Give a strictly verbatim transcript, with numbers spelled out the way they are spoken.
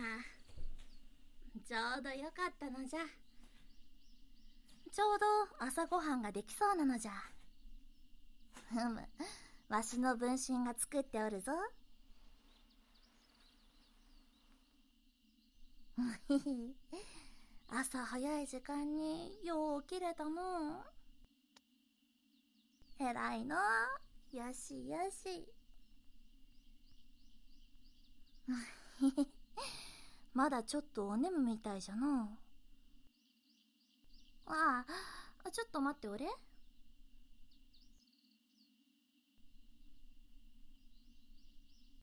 ちょうどよかったのじゃ。ちょうど朝ごはんができそうなのじゃ。ふむ、わしの分身が作っておるぞ。朝早い時間によう起きれたの。えらいの。よしよし。まだちょっとお眠みたいじゃの。ああ、ちょっと待っておれ。